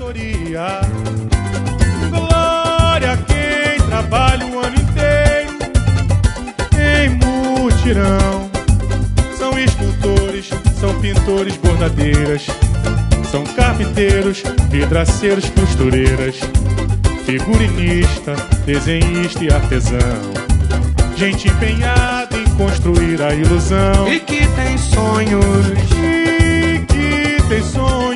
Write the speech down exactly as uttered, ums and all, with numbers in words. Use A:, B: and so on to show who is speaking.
A: tratoria. Glória a quem trabalha o ano inteiro em mutirão. São escultores, são pintores, bordadeiras, são carpinteiros, vidraceiros, costureiras, figurinista, desenhista e artesão. Gente empenhada em construir a ilusão
B: e que tem sonhos,
A: e que tem sonhos.